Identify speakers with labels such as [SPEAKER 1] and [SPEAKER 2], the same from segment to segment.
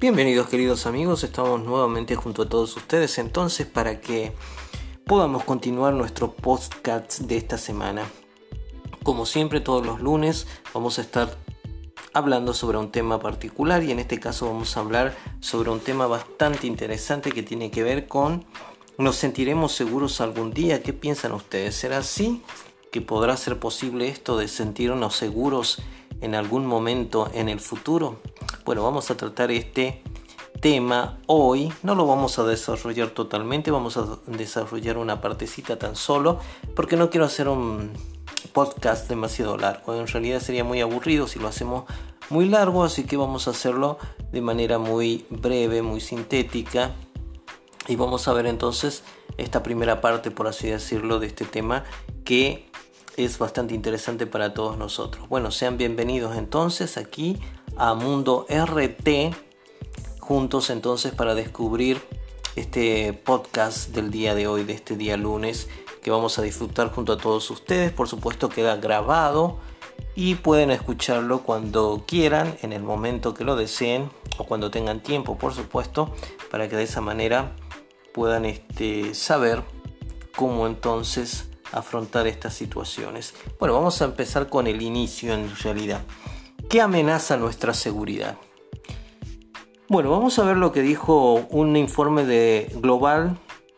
[SPEAKER 1] Bienvenidos queridos amigos, estamos nuevamente junto a todos ustedes entonces para que podamos continuar nuestro podcast de esta semana. Como siempre todos los lunes vamos a estar hablando sobre un tema particular y en este caso vamos a hablar sobre un tema bastante interesante que tiene que ver con ¿nos sentiremos seguros algún día? ¿Qué piensan ustedes? ¿Será así que podrá ser posible esto de sentirnos seguros en algún momento en el futuro? Bueno, vamos a tratar este tema hoy. No lo vamos a desarrollar totalmente, vamos a desarrollar una partecita tan solo, porque no quiero hacer un podcast demasiado largo. En realidad sería muy aburrido si lo hacemos muy largo, así que vamos a hacerlo de manera muy breve, muy sintética. Y vamos a ver entonces esta primera parte, por así decirlo, de este tema que es bastante interesante para todos nosotros. Bueno, sean bienvenidos entonces aquí a Mundo RT, juntos entonces para descubrir este podcast del día de hoy, de este día lunes, que vamos a disfrutar junto a todos ustedes. Por supuesto queda grabado y pueden escucharlo cuando quieran, en el momento que lo deseen o cuando tengan tiempo, por supuesto, para que de esa manera puedan saber cómo entonces afrontar estas situaciones. Bueno, vamos a empezar con el inicio en realidad. ¿Qué amenaza nuestra seguridad? Bueno, vamos a ver lo que dijo un informe de Global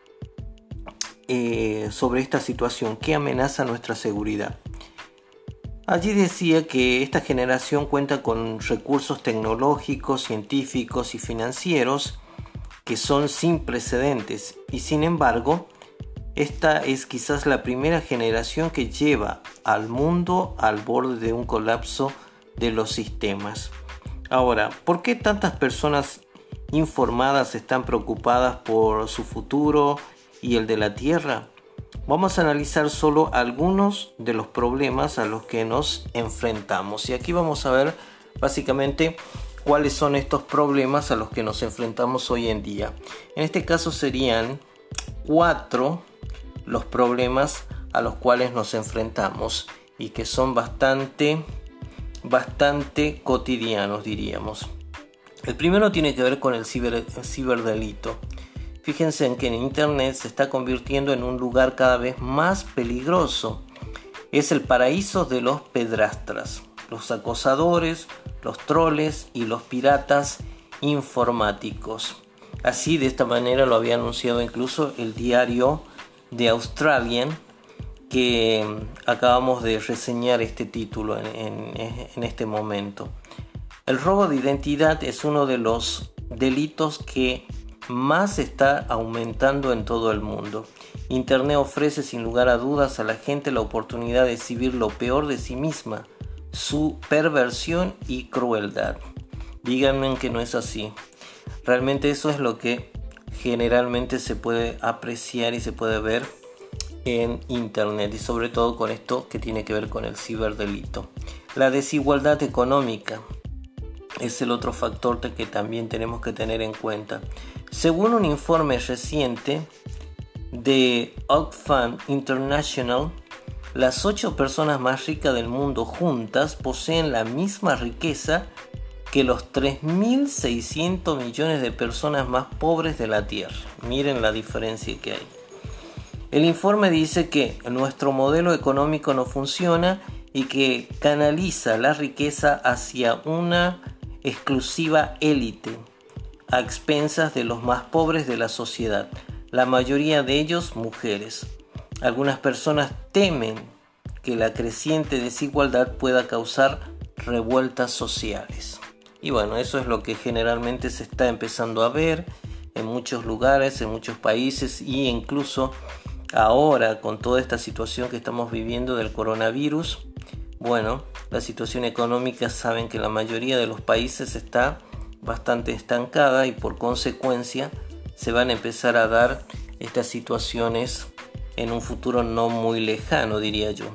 [SPEAKER 1] sobre esta situación. ¿Qué amenaza nuestra seguridad? Allí decía que esta generación cuenta con recursos tecnológicos, científicos y financieros que son sin precedentes y sin embargo esta es quizás la primera generación que lleva al mundo al borde de un colapso de los sistemas. Ahora, ¿por qué tantas personas informadas están preocupadas por su futuro y el de la Tierra? Vamos a analizar solo algunos de los problemas a los que nos enfrentamos. Y aquí vamos a ver básicamente cuáles son estos problemas a los que nos enfrentamos hoy en día. En este caso serían 4 los problemas a los cuales nos enfrentamos y que son bastante cotidianos, diríamos. El primero tiene que ver con el ciberdelito. Fíjense en que en Internet se está convirtiendo en un lugar cada vez más peligroso. Es el paraíso de los pedrastras, los acosadores, los troles y los piratas informáticos. Así, de esta manera lo había anunciado incluso el diario The Australian, que acabamos de reseñar este título en este momento. El robo de identidad es uno de los delitos que más está aumentando en todo el mundo. Internet ofrece sin lugar a dudas a la gente la oportunidad de exhibir lo peor de sí misma, su perversión y crueldad. Díganme que no es así. Realmente eso es lo que generalmente se puede apreciar y se puede ver en Internet y sobre todo con esto que tiene que ver con el ciberdelito. La desigualdad económica es el otro factor que también tenemos que tener en cuenta. Según un informe reciente de Oxfam International, las 8 personas más ricas del mundo juntas poseen la misma riqueza que los 3.600 millones de personas más pobres de la Tierra. Miren la diferencia que hay. El informe dice que nuestro modelo económico no funciona y que canaliza la riqueza hacia una exclusiva élite, a expensas de los más pobres de la sociedad, la mayoría de ellos mujeres. Algunas personas temen que la creciente desigualdad pueda causar revueltas sociales. Y bueno, eso es lo que generalmente se está empezando a ver en muchos lugares, en muchos países e incluso ahora con toda esta situación que estamos viviendo del coronavirus. Bueno, la situación económica saben que la mayoría de los países está bastante estancada y por consecuencia se van a empezar a dar estas situaciones en un futuro no muy lejano, diría yo.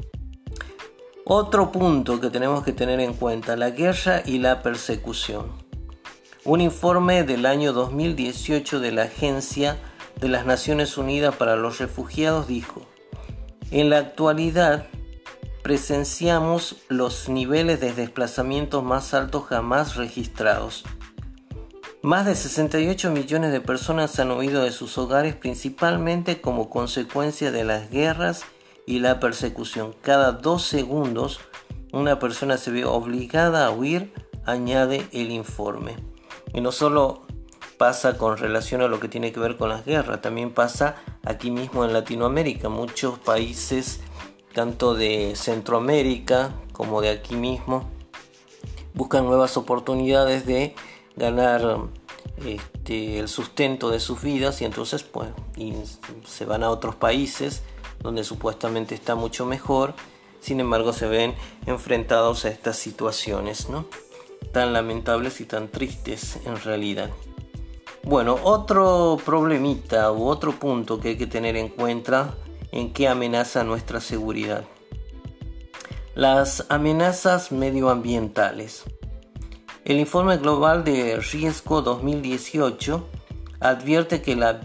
[SPEAKER 1] Otro punto que tenemos que tener en cuenta, la guerra y la persecución. Un informe del año 2018 de la Agencia de las Naciones Unidas para los Refugiados dijo: en la actualidad presenciamos los niveles de desplazamiento más altos jamás registrados. Más de 68 millones de personas han huido de sus hogares principalmente como consecuencia de las guerras y la persecución. Cada 2 segundos una persona se ve obligada a huir, añade el informe. Y no solo pasa con relación a lo que tiene que ver con las guerras, también pasa aquí mismo en Latinoamérica. Muchos países, tanto de Centroamérica como de aquí mismo, buscan nuevas oportunidades de ganar el sustento de sus vidas y entonces se van a otros países donde supuestamente está mucho mejor. Sin embargo, se ven enfrentados a estas situaciones, ¿no?, tan lamentables y tan tristes en realidad. Bueno, otro problemita u otro punto que hay que tener en cuenta en qué amenaza nuestra seguridad: las amenazas medioambientales. El informe global de riesgo 2018 advierte que la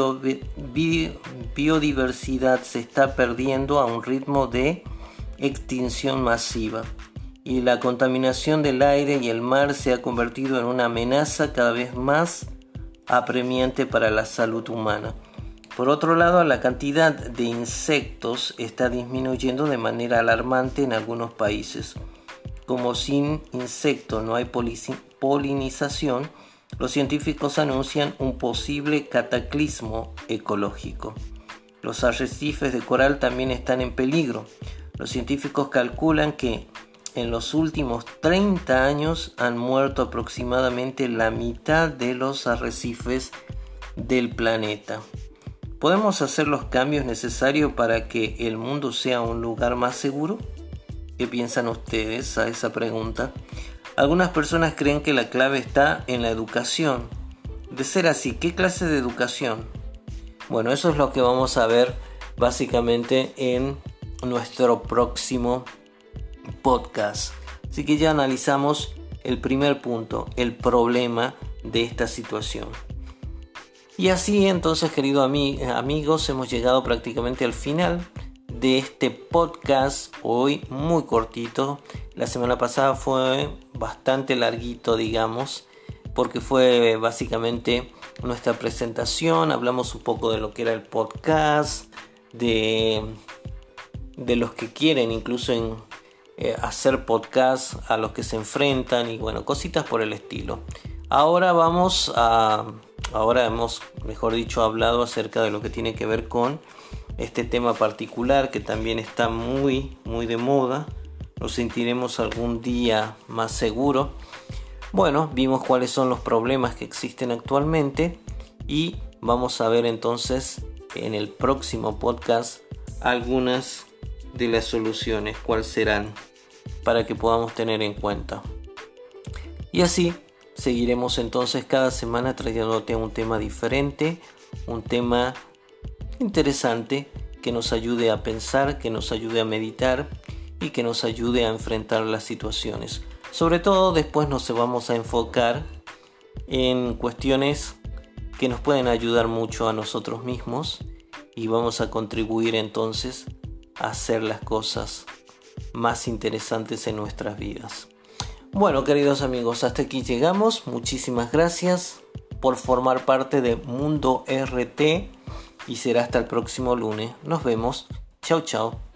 [SPEAKER 1] biodiversidad se está perdiendo a un ritmo de extinción masiva y la contaminación del aire y el mar se ha convertido en una amenaza cada vez más apremiante para la salud humana. Por otro lado, la cantidad de insectos está disminuyendo de manera alarmante en algunos países. Como sin insectos no hay polinización, los científicos anuncian un posible cataclismo ecológico. Los arrecifes de coral también están en peligro. Los científicos calculan que en los últimos 30 años han muerto aproximadamente la mitad de los arrecifes del planeta. ¿Podemos hacer los cambios necesarios para que el mundo sea un lugar más seguro? ¿Qué piensan ustedes a esa pregunta? Algunas personas creen que la clave está en la educación. De ser así, ¿qué clase de educación? Bueno, eso es lo que vamos a ver básicamente en nuestro próximo podcast. Así que ya analizamos el primer punto, el problema de esta situación. Y así entonces, queridos amigos, hemos llegado prácticamente al final de este podcast, hoy muy cortito. La semana pasada fue bastante larguito, digamos, porque fue básicamente nuestra presentación. Hablamos un poco de lo que era el podcast, de los que quieren incluso hacer podcast, a los que se enfrentan y bueno, cositas por el estilo. Ahora hemos, mejor dicho, hablado acerca de lo que tiene que ver con este tema particular que también está muy, muy de moda. Nos sentiremos algún día más seguro. Bueno, vimos cuáles son los problemas que existen actualmente y vamos a ver entonces en el próximo podcast algunas de las soluciones, cuáles serán, para que podamos tener en cuenta. Y así seguiremos entonces cada semana trayéndote un tema diferente, un tema interesante que nos ayude a pensar, que nos ayude a meditar y que nos ayude a enfrentar las situaciones. Sobre todo después nos vamos a enfocar en cuestiones que nos pueden ayudar mucho a nosotros mismos y vamos a contribuir entonces a hacer las cosas más interesantes en nuestras vidas. Bueno, queridos amigos, hasta aquí llegamos. Muchísimas gracias por formar parte de Mundo RT y será hasta el próximo lunes. Nos vemos. Chau, chau.